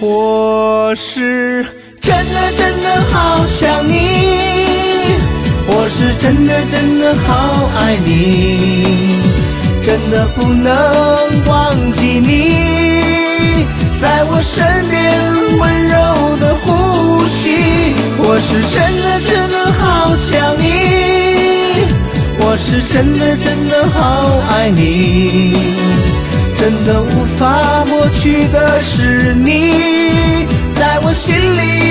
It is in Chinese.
我是真的好想你，我是真的好爱你，真的不能忘记你在我身边温柔的呼吸。我是真的好想你，我是真的好爱你，真的无法抹去的是你在我心里